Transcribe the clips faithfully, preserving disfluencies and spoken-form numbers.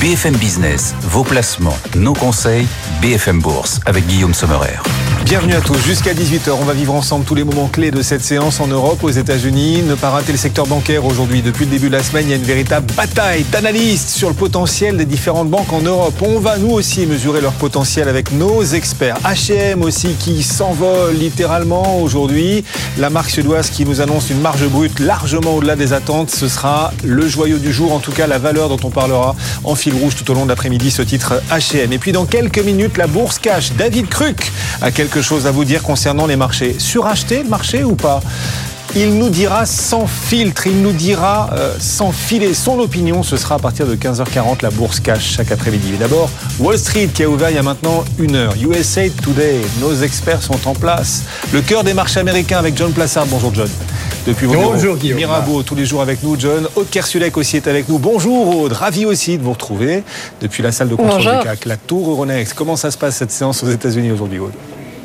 B F M Business, vos placements, nos conseils, B F M Bourse avec Guillaume Sommerer. Bienvenue à tous. Jusqu'à dix-huit heures, on va vivre ensemble tous les moments clés de cette séance en Europe, aux États-Unis. Ne pas rater le secteur bancaire aujourd'hui. Depuis le début de la semaine, il y a une véritable bataille d'analystes sur le potentiel des différentes banques en Europe. On va nous aussi mesurer leur potentiel avec nos experts. H et M aussi qui s'envole littéralement aujourd'hui. La marque suédoise qui nous annonce une marge brute largement au-delà des attentes. Ce sera le joyau du jour, en tout cas la valeur dont on parlera en fil rouge tout au long de l'après-midi, ce titre H et M. Et puis dans quelques minutes, la bourse cash. David Kruk a quelque chose à vous dire concernant les marchés. Suracheté le marché ou pas ? Il nous dira sans filtre, il nous dira euh, sans filet son opinion. Ce sera à partir de quinze heures quarante, la bourse cash chaque après-midi. Mais d'abord, Wall Street qui a ouvert il y a maintenant une heure. U S A Today, nos experts sont en place. Le cœur des marchés américains avec John Plassard. Bonjour John. Depuis vos Bonjour Guillaume. Mirabeau tous les jours avec nous, John. Aude Kersulek aussi est avec nous. Bonjour Aude, ravi aussi de vous retrouver depuis la salle de contrôle Bonjour. Du C A C, la Tour Euronext. Comment ça se passe cette séance aux États-Unis aujourd'hui, Aude ?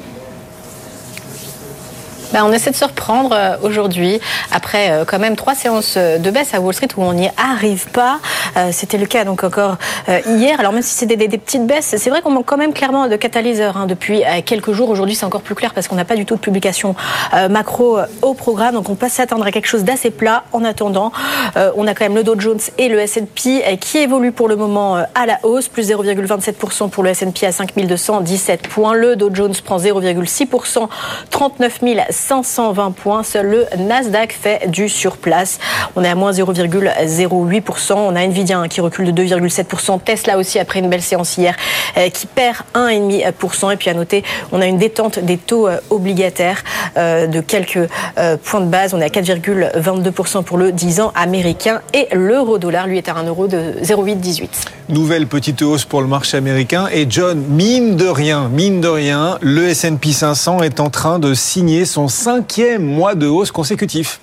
Ben, on essaie de se reprendre euh, aujourd'hui après euh, quand même trois séances de baisse à Wall Street où on n'y arrive pas. Euh, c'était le cas donc encore euh, hier. Alors même si c'est des, des, des petites baisses, c'est vrai qu'on manque quand même clairement de catalyseurs hein, depuis euh, quelques jours. Aujourd'hui c'est encore plus clair parce qu'on n'a pas du tout de publication euh, macro euh, au programme. Donc on peut s'attendre à quelque chose d'assez plat. En attendant, euh, on a quand même le Dow Jones et le S and P euh, qui évoluent pour le moment euh, à la hausse. Plus zéro virgule vingt-sept pour cent pour le S and P à cinq mille deux cent dix-sept points. Le Dow Jones prend zéro virgule six pour cent, trente-neuf mille cinq cent vingt points. Seul le Nasdaq fait du surplace. On est à moins zéro virgule zéro huit pour cent. On a Nvidia qui recule de deux virgule sept pour cent. Tesla aussi après une belle séance hier qui perd un virgule cinq pour cent. Et puis à noter, on a une détente des taux obligataires de quelques points de base. On est à quatre virgule vingt-deux pour cent pour le dix ans américain. Et l'euro-dollar, lui, est à un euro de zéro virgule huit dix-huit. Nouvelle petite hausse pour le marché américain. Et John, mine de rien, mine de rien, le S and P cinq cents est en train de signer son cinquième mois de hausse consécutif.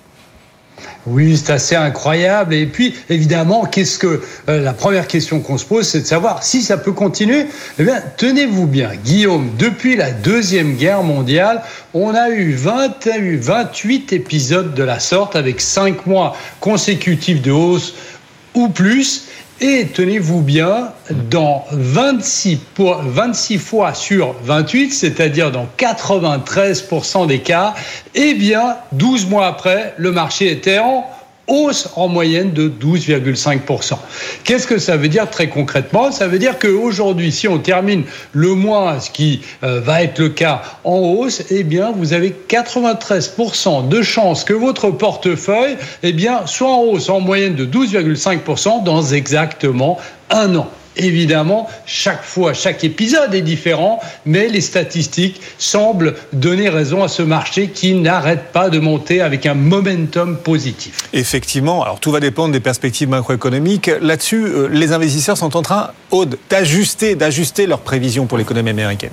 Oui, c'est assez incroyable. Et puis, évidemment, qu'est-ce que euh, la première question qu'on se pose, c'est de savoir si ça peut continuer. Eh bien, tenez-vous bien, Guillaume, depuis la Deuxième Guerre mondiale, on a eu vingt, vingt-huit épisodes de la sorte avec cinq mois consécutifs de hausse ou plus. Et tenez-vous bien, dans vingt-six, vingt-six fois sur vingt-huit, c'est-à-dire dans quatre-vingt-treize pour cent des cas, eh bien, douze mois après, le marché était en hausse en moyenne de douze virgule cinq pour cent. Qu'est-ce que ça veut dire très concrètement ? Ça veut dire qu'aujourd'hui, si on termine le mois, ce qui euh, va être le cas en hausse, eh bien, vous avez quatre-vingt-treize pour cent de chances que votre portefeuille eh bien, soit en hausse en moyenne de douze virgule cinq pour cent dans exactement un an. Évidemment, chaque fois, chaque épisode est différent, mais les statistiques semblent donner raison à ce marché qui n'arrête pas de monter avec un momentum positif. Effectivement, alors tout va dépendre des perspectives macroéconomiques. Là-dessus, euh, les investisseurs sont en train, Aude, d'ajuster, d'ajuster leurs prévisions pour l'économie américaine.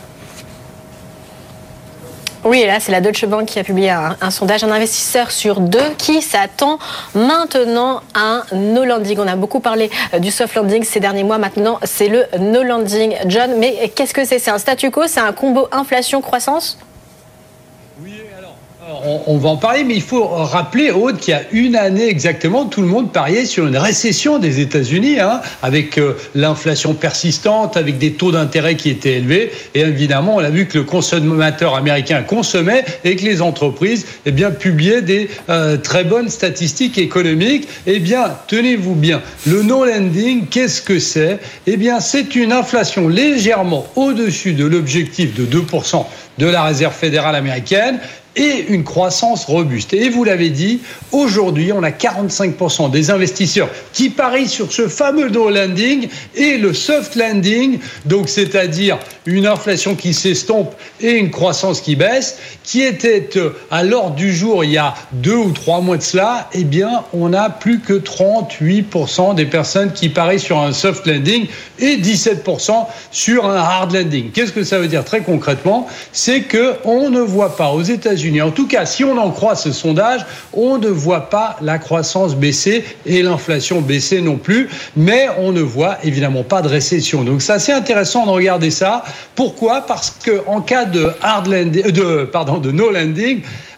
Oui, et là, c'est la Deutsche Bank qui a publié un, un sondage, un investisseur sur deux qui s'attend maintenant à un no landing. On a beaucoup parlé du soft landing ces derniers mois. Maintenant, c'est le no landing. John, mais qu'est-ce que c'est ? C'est un statu quo ? C'est un combo inflation-croissance ? Oui, alors, on, on va en parler, mais il faut rappeler, Aude, qu'il y a une année exactement, tout le monde pariait sur une récession des États-Unis, hein, avec euh, l'inflation persistante, avec des taux d'intérêt qui étaient élevés. Et évidemment, on a vu que le consommateur américain consommait et que les entreprises eh bien, publiaient des euh, très bonnes statistiques économiques. Eh bien, tenez-vous bien, le no landing, qu'est-ce que c'est ? Eh bien, c'est une inflation légèrement au-dessus de l'objectif de deux pour cent de la Réserve fédérale américaine et une croissance robuste. Et vous l'avez dit, aujourd'hui, on a quarante-cinq pour cent des investisseurs qui parient sur ce fameux no landing et le soft landing, donc c'est-à-dire une inflation qui s'estompe et une croissance qui baisse, qui était à l'ordre du jour il y a deux ou trois mois de cela, eh bien, on a plus que trente-huit pour cent des personnes qui parient sur un soft landing et dix-sept pour cent sur un hard landing. Qu'est-ce que ça veut dire très concrètement ? C'est qu'on ne voit pas aux États-Unis, en tout cas, si on en croit ce sondage, on ne voit pas la croissance baisser et l'inflation baisser non plus, mais on ne voit évidemment pas de récession. Donc c'est assez intéressant de regarder ça. Pourquoi ? Parce qu'en cas de hard landing, de, pardon, de no landing,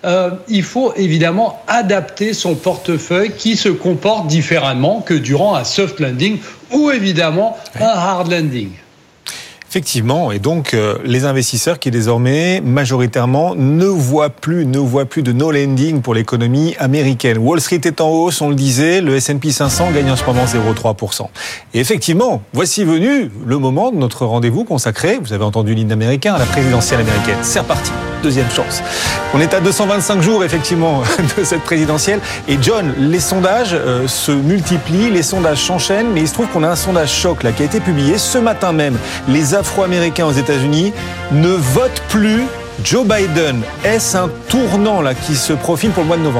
euh, il faut évidemment adapter son portefeuille qui se comporte différemment que durant un soft landing ou évidemment un hard landing. Effectivement, et donc euh, les investisseurs qui désormais majoritairement ne voient plus, ne voient plus de no landing pour l'économie américaine. Wall Street est en hausse, on le disait, le S and P cinq cents gagne en ce moment zéro virgule trois pour cent. Et effectivement, voici venu le moment de notre rendez-vous consacré, vous avez entendu l'hymne américain, à la présidentielle américaine. C'est reparti, deuxième chance. On est à deux cent vingt-cinq jours effectivement de cette présidentielle. Et John, les sondages euh, se multiplient, les sondages s'enchaînent, mais il se trouve qu'on a un sondage choc là qui a été publié ce matin même. Les Afro-Américains aux États-Unis ne votent plus Joe Biden. Est-ce un tournant là qui se profile pour le mois de novembre ?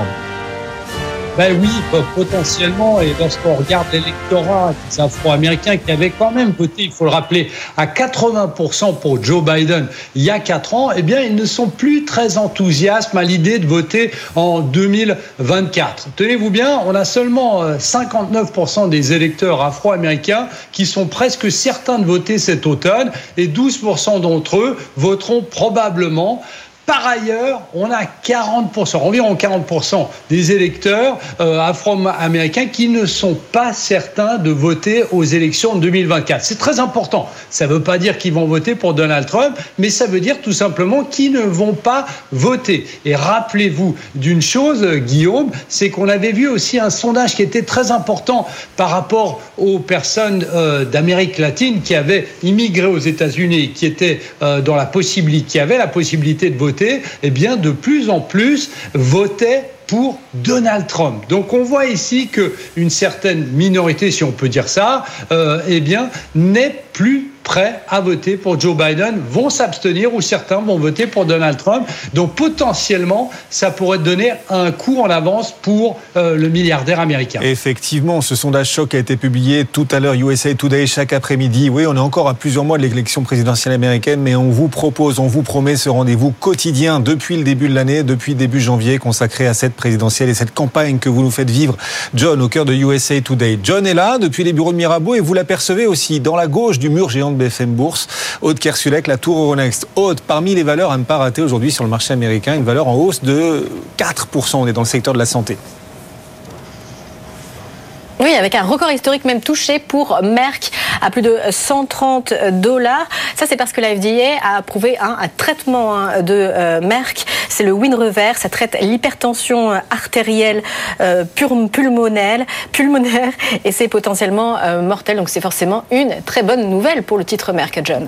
Ben oui, potentiellement, et lorsqu'on regarde l'électorat des Afro-Américains qui avaient quand même voté, il faut le rappeler, à quatre-vingts pour cent pour Joe Biden il y a quatre ans, eh bien, ils ne sont plus très enthousiastes à l'idée de voter en deux mille vingt-quatre. Tenez-vous bien, on a seulement cinquante-neuf pour cent des électeurs afro-américains qui sont presque certains de voter cet automne, et douze pour cent d'entre eux voteront probablement. Par ailleurs, on a quarante pour cent, environ quarante pour cent des électeurs euh, afro-américains qui ne sont pas certains de voter aux élections de deux mille vingt-quatre. C'est très important. Ça ne veut pas dire qu'ils vont voter pour Donald Trump, mais ça veut dire tout simplement qu'ils ne vont pas voter. Et rappelez-vous d'une chose, Guillaume, c'est qu'on avait vu aussi un sondage qui était très important par rapport aux personnes euh, d'Amérique latine qui avaient immigré aux États-Unis, qui étaient euh, dans la possibilité, qui avaient la possibilité de voter. Eh bien, de plus en plus votaient pour Donald Trump. Donc, on voit ici qu'une certaine minorité, si on peut dire ça, euh, eh bien, n'est plus prêt à voter pour Joe Biden, vont s'abstenir ou certains vont voter pour Donald Trump. Donc, potentiellement, ça pourrait donner un coup en avance pour euh, le milliardaire américain. Effectivement, ce sondage choc a été publié tout à l'heure, U S A Today, chaque après-midi. Oui, on est encore à plusieurs mois de l'élection présidentielle américaine, mais on vous propose, on vous promet ce rendez-vous quotidien depuis le début de l'année, depuis début janvier, consacré à cette présidentielle et cette campagne que vous nous faites vivre, John, au cœur de U S A Today. John est là depuis les bureaux de Mirabeau et vous l'apercevez aussi dans la gauche du mur géant de B F M Bourse, Aude Kersulek, la tour Euronext. Aude, parmi les valeurs à ne pas rater aujourd'hui sur le marché américain, une valeur en hausse de quatre pour cent. On est dans le secteur de la santé. Oui, avec un record historique même touché pour Merck à plus de cent trente dollars. Ça, c'est parce que la F D A a approuvé un, un traitement de euh, Merck. C'est le Winrevair. Ça traite l'hypertension artérielle euh, pulmonaire, pulmonaire et c'est potentiellement euh, mortel. Donc, c'est forcément une très bonne nouvelle pour le titre Merck, John.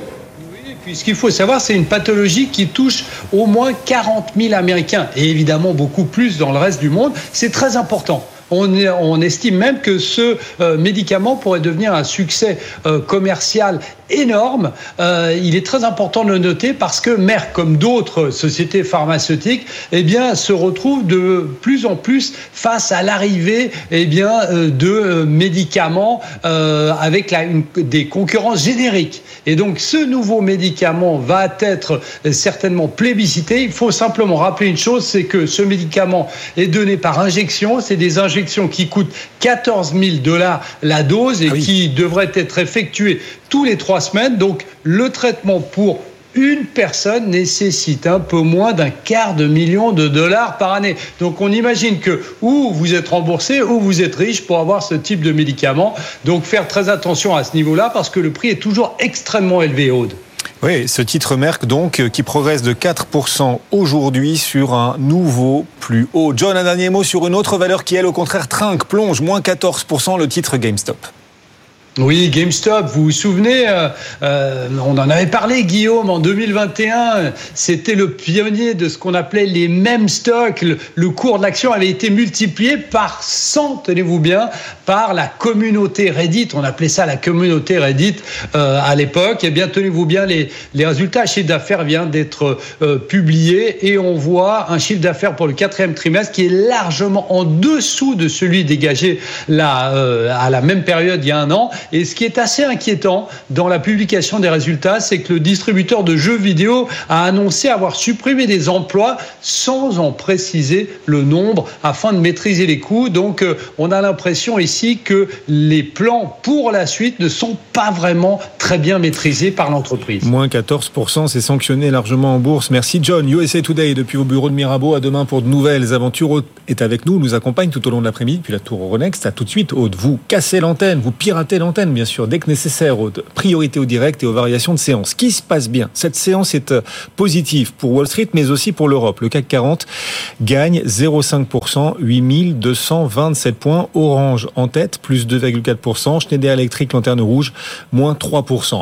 Puis ce qu'il faut savoir, c'est une pathologie qui touche au moins quarante mille Américains et évidemment beaucoup plus dans le reste du monde. C'est très important. On, on estime même que ce euh, médicament pourrait devenir un succès euh, commercial énorme. Euh, il est très important de le noter parce que Merck, comme d'autres sociétés pharmaceutiques, eh bien, se retrouve de plus en plus face à l'arrivée eh bien, euh, de euh, médicaments euh, avec la, une, des concurrences génériques. Et donc, ce nouveau médicament va être certainement plébiscité. Il faut simplement rappeler une chose, c'est que ce médicament est donné par injection. C'est des injections qui coûtent quatorze mille dollars la dose et ah oui. qui devraient être effectuées tous les trois semaines. Donc, le traitement pour une personne nécessite un peu moins d'un quart de million de dollars par année. Donc, on imagine que ou vous êtes remboursé ou vous êtes riche pour avoir ce type de médicament. Donc, faire très attention à ce niveau-là parce que le prix est toujours extrêmement élevé, Aude. Oui, ce titre Merck, donc, qui progresse de quatre pour cent aujourd'hui sur un nouveau plus haut. John, un dernier mot sur une autre valeur qui, elle, au contraire, trinque, plonge, moins quatorze pour cent, le titre GameStop. Oui, GameStop, vous vous souvenez, euh, euh, on en avait parlé, Guillaume, en deux mille vingt et un, c'était le pionnier de ce qu'on appelait les mêmes stocks. Le, le cours de l'action avait été multiplié par cent, tenez-vous bien, par la communauté Reddit. On appelait ça la communauté Reddit euh, à l'époque. Eh bien, tenez-vous bien, les, les résultats, chiffre d'affaires vient d'être euh, publié et on voit un chiffre d'affaires pour le quatrième trimestre qui est largement en dessous de celui dégagé là, euh, à la même période il y a un an. Et ce qui est assez inquiétant dans la publication des résultats, c'est que le distributeur de jeux vidéo a annoncé avoir supprimé des emplois sans en préciser le nombre afin de maîtriser les coûts. Donc euh, on a l'impression ici que les plans pour la suite ne sont pas vraiment très bien maîtrisés par l'entreprise. Moins quatorze pour cent, c'est sanctionné largement en bourse. Merci John. U S A Today depuis vos bureaux de Mirabeau. À demain pour de nouvelles aventures. Aude est avec nous, nous accompagne tout au long de l'après-midi puis la tour Euronext. À tout de suite Aude. Vous cassez l'antenne, vous piratez l'antenne bien sûr dès que nécessaire Aude. Priorité au direct et aux variations de séance. Qui se passe bien? Cette séance est positive pour Wall Street mais aussi pour l'Europe. Le C A C quarante gagne zéro virgule cinq pour cent, huit mille deux cent vingt-sept points. Orange en tête, plus deux virgule quatre pour cent. Schneider Electric, lanterne rouge, moins trois pour cent.